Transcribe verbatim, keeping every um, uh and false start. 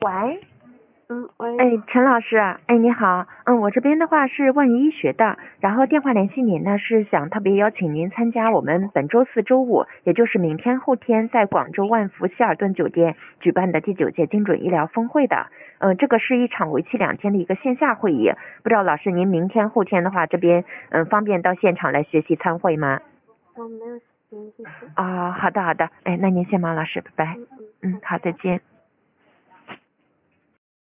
喂， 嗯，喂， 哎，陈老师，哎，你好，嗯，我这边的话是万医学的，然后电话联系您呢，是想特别邀请您参加我们本周四周五，也就是明天后天在广州万福希尔顿酒店举办的第九届精准医疗峰会的，呃，这个是一场为期两天的一个线下会议，不知道老师您明天后天的话，这边嗯方便到现场来学习参会吗？ 我没有时间，谢谢。 啊、好的好的，哎，那您先忙，老师，拜拜。 嗯嗯， 嗯，好，再见。